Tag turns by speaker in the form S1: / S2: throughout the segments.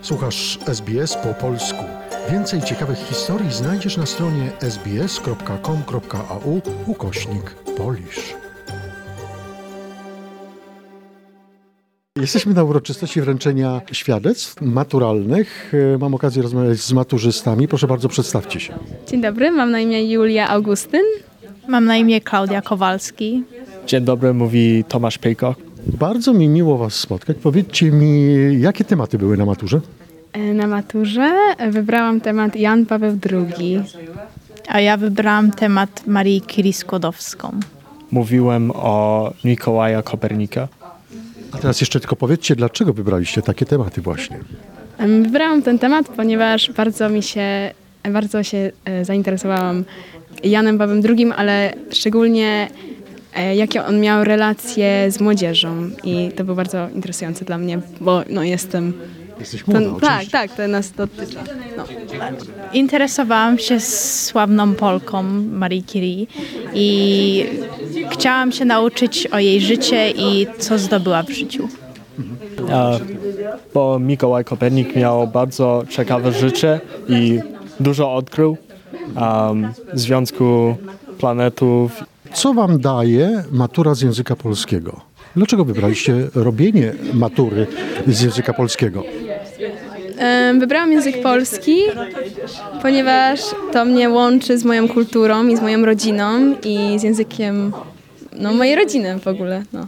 S1: Słuchasz SBS po polsku. Więcej ciekawych historii znajdziesz na stronie sbs.com.au/Polish. Jesteśmy na uroczystości wręczenia świadectw maturalnych. Mam okazję rozmawiać z maturzystami. Proszę bardzo, przedstawcie się.
S2: Dzień dobry, mam na imię Julia Augustyn.
S3: Mam na imię Klaudia Kowalski.
S4: Dzień dobry, mówi Tomasz Pejko.
S1: Bardzo mi miło Was spotkać. Powiedzcie mi, jakie tematy były na maturze?
S2: Na maturze wybrałam temat Jan Paweł II.
S3: A ja wybrałam temat Marii Curie Skłodowską.
S4: Mówiłem o Mikołaja Kopernika.
S1: A teraz jeszcze tylko powiedzcie, dlaczego wybraliście takie tematy właśnie?
S2: Wybrałam ten temat, ponieważ bardzo się zainteresowałam Janem Pawłem II, ale szczególnie jakie on miał relacje z młodzieżą. I to było bardzo interesujące dla mnie, bo jestem...
S1: Jesteś młoda, oczywiście.
S2: Tak, to nas dotyczy. No.
S3: Interesowałam się sławną Polką Marii Curie i chciałam się nauczyć o jej życie i co zdobyła w życiu.
S4: Bo Mikołaj Kopernik miał bardzo ciekawe życie i dużo odkrył związku planetów.
S1: Co Wam daje matura z języka polskiego? Dlaczego wybraliście robienie matury z języka polskiego?
S2: Wybrałam język polski, ponieważ to mnie łączy z moją kulturą i z moją rodziną i z językiem mojej rodziny w ogóle. No.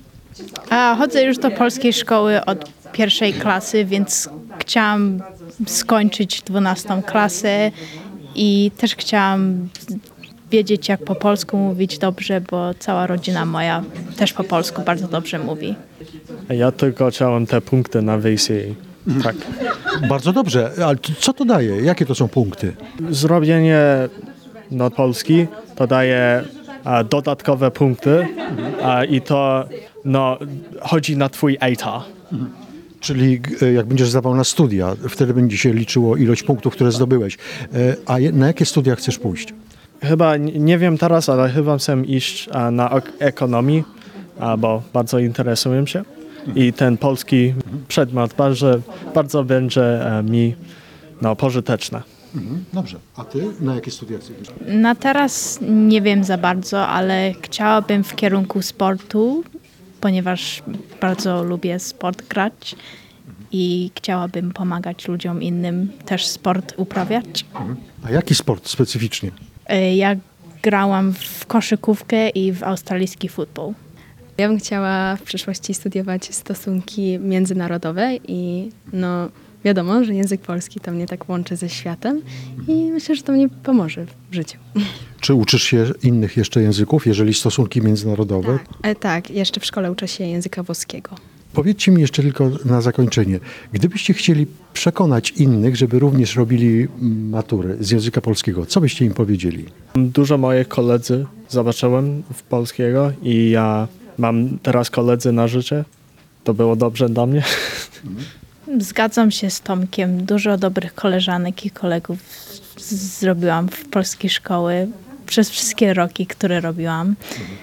S3: A chodzę już do polskiej szkoły od 1. klasy, więc chciałam skończyć 12. klasę i też chciałam wiedzieć, jak po polsku mówić dobrze, bo cała rodzina moja też po polsku bardzo dobrze mówi.
S4: Ja tylko chciałem te punkty na WCE. Tak.
S1: Bardzo dobrze, ale co to daje? Jakie to są punkty?
S4: Zrobienie Polski to daje dodatkowe punkty i to chodzi na twój ETA.
S1: Czyli jak będziesz zdawał na studia, wtedy będzie się liczyło ilość punktów, które zdobyłeś. A na jakie studia chcesz pójść?
S4: Chyba, nie wiem teraz, ale chyba chcę iść na ekonomii, bo bardzo interesuję się. I ten polski przedmiot bardzo będzie mi pożyteczny.
S1: Dobrze. A ty na jakie studia chcesz?
S3: Na teraz nie wiem za bardzo, ale chciałabym w kierunku sportu, ponieważ bardzo lubię sport grać i chciałabym pomagać ludziom innym też sport uprawiać.
S1: A jaki sport specyficznie?
S3: Ja grałam w koszykówkę i w australijski futbol.
S2: Ja bym chciała w przyszłości studiować stosunki międzynarodowe i wiadomo, że język polski to mnie tak łączy ze światem i myślę, że to mnie pomoże w życiu.
S1: Czy uczysz się innych jeszcze języków, jeżeli stosunki międzynarodowe?
S2: Tak, jeszcze w szkole uczę się języka włoskiego.
S1: Powiedzcie mi jeszcze tylko na zakończenie. Gdybyście chcieli przekonać innych, żeby również robili maturę z języka polskiego, co byście im powiedzieli?
S4: Dużo moich koledzy zobaczyłem w polskiego i ja mam teraz koledzy na życie. To było dobrze dla mnie.
S3: Zgadzam się z Tomkiem. Dużo dobrych koleżanek i kolegów zrobiłam w polskiej szkoły przez wszystkie roki, które robiłam.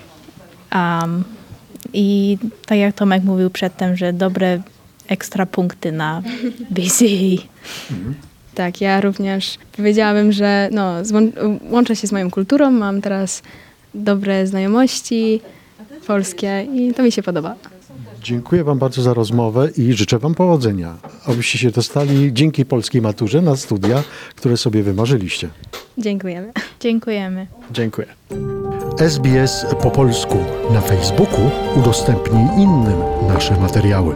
S3: I tak jak Tomek mówił przedtem, że dobre ekstra punkty na BCE.
S2: Tak, ja również powiedziałabym, że łączę się z moją kulturą, mam teraz dobre znajomości polskie i to mi się podoba.
S1: Dziękuję Wam bardzo za rozmowę i życzę Wam powodzenia, abyście się dostali dzięki polskiej maturze na studia, które sobie wymarzyliście.
S2: Dziękujemy.
S3: Dziękujemy.
S4: Dziękuję.
S1: SBS po polsku. Na Facebooku udostępnij innym nasze materiały.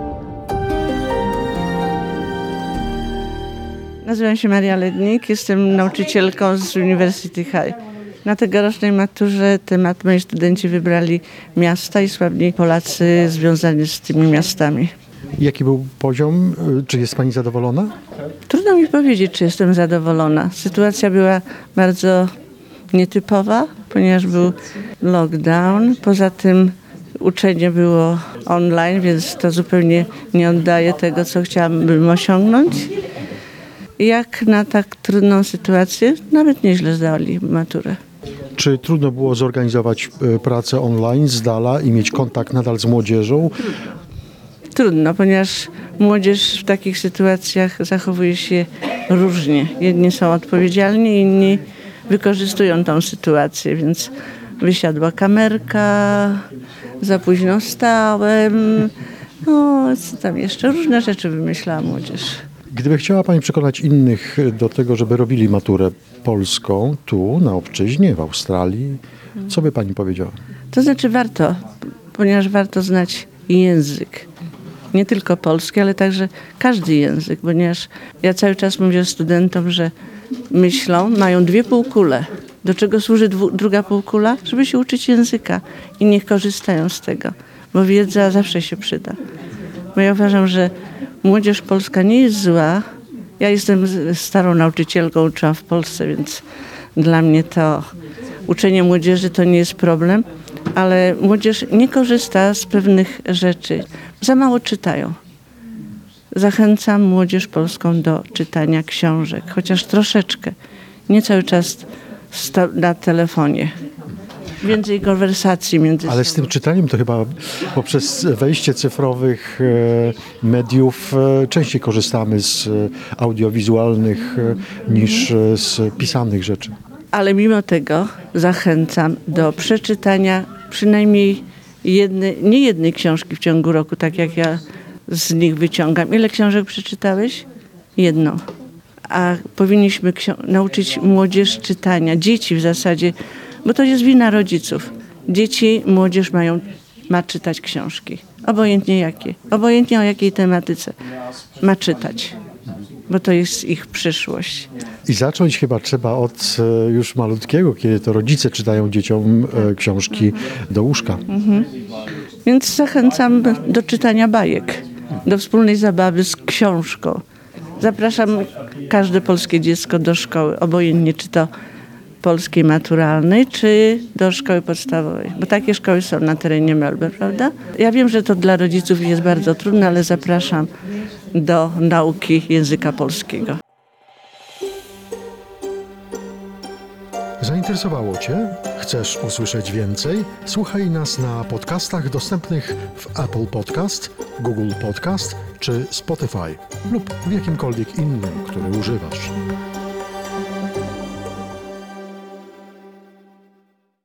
S5: Nazywam się Maria Lednik, jestem nauczycielką z University High. Na tegorocznej maturze temat moi studenci wybrali miasta i sławni Polacy związani z tymi miastami.
S1: Jaki był poziom? Czy jest Pani zadowolona?
S5: Trudno mi powiedzieć, czy jestem zadowolona. Sytuacja była bardzo nietypowa, ponieważ był lockdown. Poza tym uczenie było online, więc to zupełnie nie oddaje tego, co chciałabym osiągnąć. Jak na tak trudną sytuację, nawet nieźle zdali maturę.
S1: Czy trudno było zorganizować pracę online z dala i mieć kontakt nadal z młodzieżą?
S5: Trudno, ponieważ młodzież w takich sytuacjach zachowuje się różnie. Jedni są odpowiedzialni, inni wykorzystują tą sytuację, więc wysiadła kamerka, za późno stałem, no co tam jeszcze, różne rzeczy wymyślała młodzież.
S1: Gdyby chciała Pani przekonać innych do tego, żeby robili maturę polską tu, na obczyźnie, w Australii, co by Pani powiedziała?
S5: To znaczy warto, ponieważ warto znać język. Nie tylko polski, ale także każdy język, ponieważ ja cały czas mówię studentom, że myślą, mają 2 półkule. Do czego służy druga półkula? Żeby się uczyć języka i niech korzystają z tego, bo wiedza zawsze się przyda. Bo ja uważam, że młodzież polska nie jest zła. Ja jestem starą nauczycielką, uczyłam w Polsce, więc dla mnie to uczenie młodzieży to nie jest problem, ale młodzież nie korzysta z pewnych rzeczy. Za mało czytają. Zachęcam młodzież polską do czytania książek, chociaż troszeczkę. Nie cały czas na telefonie. Więcej konwersacji między
S1: Ale z tym czytaniem to chyba poprzez wejście cyfrowych mediów częściej korzystamy z audiowizualnych niż z pisanych rzeczy.
S5: Ale mimo tego zachęcam do przeczytania przynajmniej nie jednej książki w ciągu roku, tak jak ja z nich wyciągam. Ile książek przeczytałeś? 1. A powinniśmy nauczyć młodzież czytania, dzieci w zasadzie, bo to jest wina rodziców. Dzieci, młodzież ma czytać książki, obojętnie jakie, obojętnie o jakiej tematyce ma czytać, bo to jest ich przyszłość.
S1: I zacząć chyba trzeba od już malutkiego, kiedy to rodzice czytają dzieciom książki do łóżka.
S5: Więc zachęcam do czytania bajek, do wspólnej zabawy z książką. Zapraszam każde polskie dziecko do szkoły, obojętnie czy to polskiej maturalnej, czy do szkoły podstawowej, bo takie szkoły są na terenie Melbourne, prawda? Ja wiem, że to dla rodziców jest bardzo trudne, ale zapraszam do nauki języka polskiego.
S1: Zainteresowało Cię? Chcesz usłyszeć więcej? Słuchaj nas na podcastach dostępnych w Apple Podcast, Google Podcast czy Spotify lub w jakimkolwiek innym, który używasz.